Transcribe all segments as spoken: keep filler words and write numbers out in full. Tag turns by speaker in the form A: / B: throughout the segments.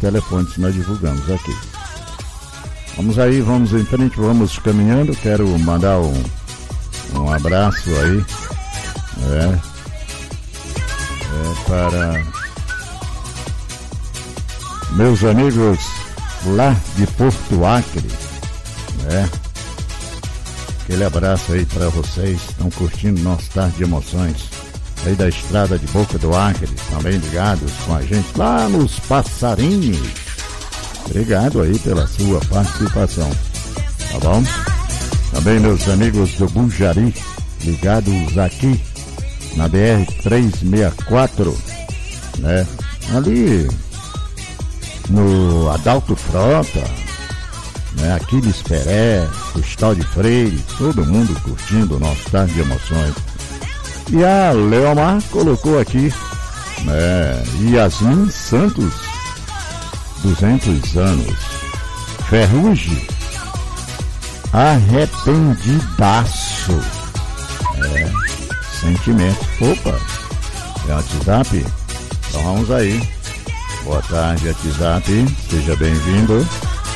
A: telefones que nós divulgamos aqui. Vamos aí, vamos em frente, vamos caminhando. Quero mandar um, um abraço aí, é, é, para meus amigos lá de Porto Acre, né? Aquele abraço aí para vocês, estão curtindo nosso Tarde de Emoções aí da estrada de Boca do Acre, também ligados com a gente lá nos Passarinhos. Obrigado aí pela sua participação, tá bom? Também meus amigos do Bujari, ligados aqui na B R trezentos e sessenta e quatro, né? Ali no Adalto Frota, né? Aquiles Peré, Custódio Freire, todo mundo curtindo o nosso Tarde de Emoções. E a Leomar colocou aqui, né? Yasmin Santos, duzentos anos. Ferrugem, arrependidaço. É, sentimento. Opa, é o WhatsApp? Então vamos aí. Boa tarde, WhatsApp. Seja bem-vindo.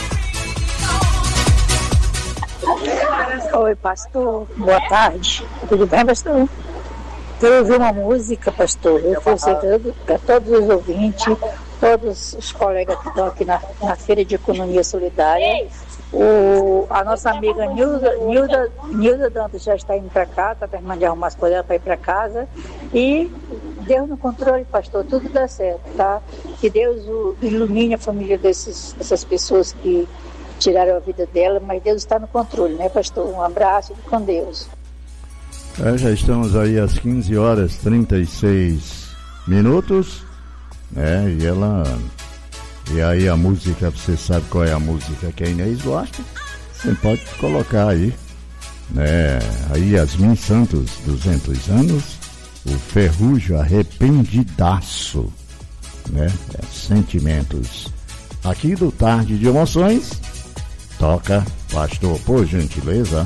B: Oi, pastor. Boa tarde. Tudo bem, pastor? Quero ouvir uma música, pastor. Eu ofereço para todos os ouvintes, todos os colegas que estão aqui na, na Feira de Economia Solidária. O, a nossa amiga Nilda, Nilda, Nilda Dantas já está indo para casa, está terminando de arrumar as coisas para ir para casa. E Deus no controle, pastor, tudo dá certo, tá? Que Deus o, ilumine a família desses, dessas pessoas que tiraram a vida dela, mas Deus está no controle, né, pastor? Um abraço e com Deus.
A: É, já estamos aí às quinze horas e trinta e seis minutos, né? E ela... E aí a música, você sabe qual é a música que a Inês gosta? Você pode colocar aí, né? Aí Yasmin Santos, duzentos anos, o Ferrugem, arrependidaço, né? É, sentimentos. Aqui do Tarde de Emoções, toca, pastor, por gentileza.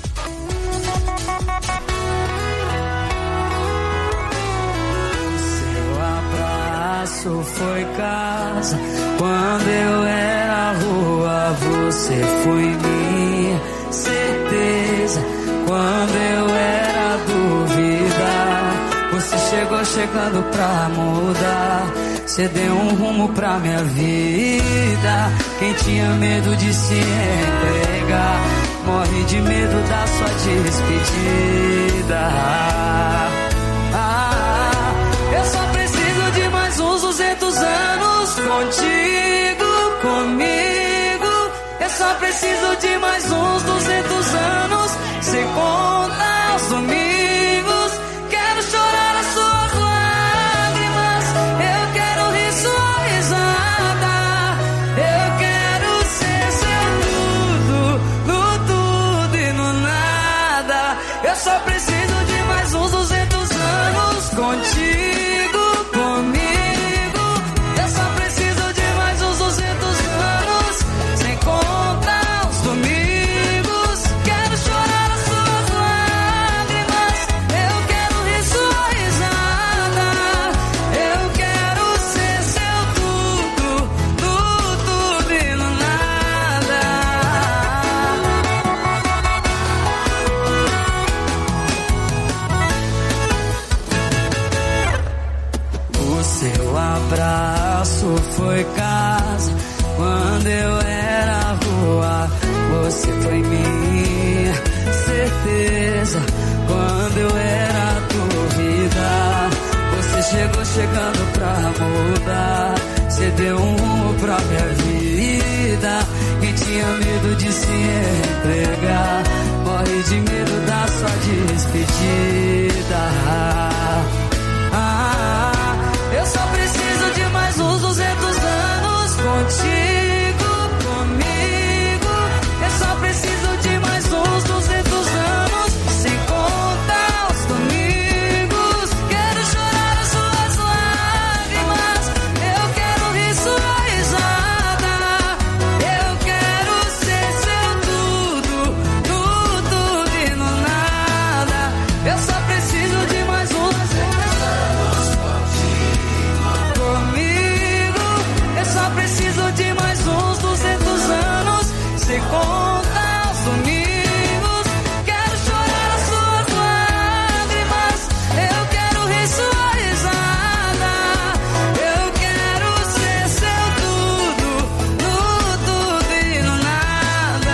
C: Foi casa, quando eu era rua, você foi minha certeza. Quando eu era dúvida, você chegou chegando pra mudar. Você deu um rumo pra minha vida. Quem tinha medo de se entregar, morre de medo da sua despedida. Ah, eu só preciso de mais uns duzentos anos contigo, comigo. Eu só preciso de mais uns duzentos anos, sem contar os domingos. Quero chorar as suas lágrimas, eu quero rir sua risada. Eu quero ser seu tudo, no tudo e no nada. Eu só preciso de mais uns duzentos anos contigo, comigo. Eu só preciso de mais uns duzentos anos, sem contar os domingos. Quero chorar as suas lágrimas, eu quero rir sua risada. Eu quero ser seu tudo, no tudo e no nada. O seu abraço foi casa, quando eu era rua, você foi minha certeza. Quando eu era dúvida, você chegou chegando pra mudar. Você deu um rumo pra minha vida. Quem tinha medo de se entregar, morre de medo da sua despedida. Ah, eu só preciso de mais uns duzentos anos contigo, comigo. Eu só preciso de mais uns duzentos anos, sem contar os domingos. Quero chorar as suas lágrimas, eu quero rir sua risada. Eu quero ser seu tudo, no tudo e no nada. Eu só preciso de mais uns duzentos anos preciso de mais uns duzentos anos. Se conta os domingos, quero chorar as suas lágrimas, eu quero rir sua risada, eu quero ser seu tudo, no tudo e no nada.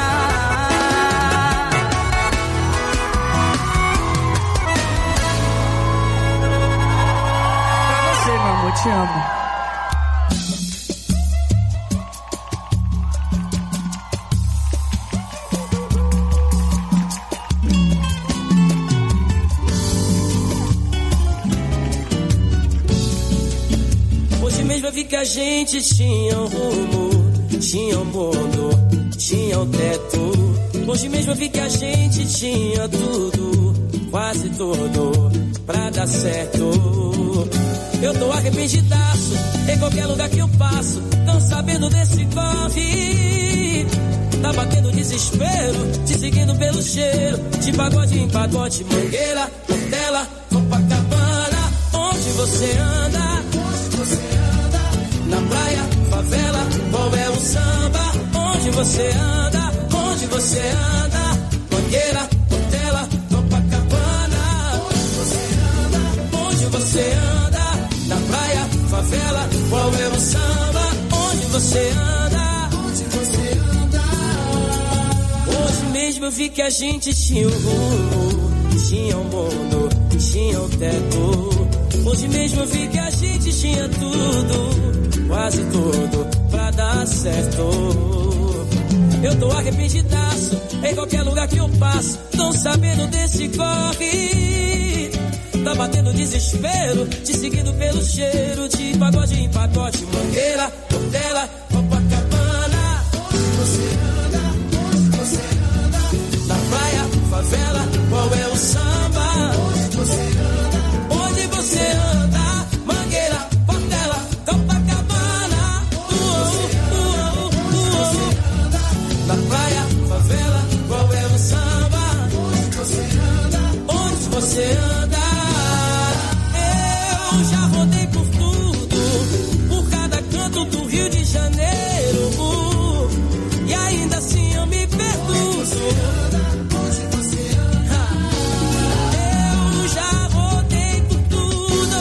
C: Pra você, meu amor, te amo.
D: Eu vi que a gente tinha um rumo, tinha um mundo, tinha um teto. Hoje mesmo eu vi que a gente tinha tudo, quase tudo, pra dar certo. Eu tô arrependidaço, em qualquer lugar que eu passo, não sabendo desse corre. Tá batendo desespero, te seguindo pelo cheiro, de pagode em pagode, Mangueira, Portela, Copacabana. Onde você anda? Na praia, favela, qual é o samba? Onde você anda? Onde você anda? Mangueira, Portela, Copacabana. Onde você anda? Onde você anda? Na praia, favela, qual é o samba? Onde você anda? Onde você anda? Hoje mesmo eu vi que a gente tinha um rumo, tinha um mundo, tinha um teto. Hoje mesmo eu vi que a gente tinha tudo, quase tudo, pra dar certo. Eu tô arrependidaço, em qualquer lugar que eu passo, não sabendo desse corre. Tá batendo desespero, te seguindo pelo cheiro, de pagode em pagode, Mangueira, Portela,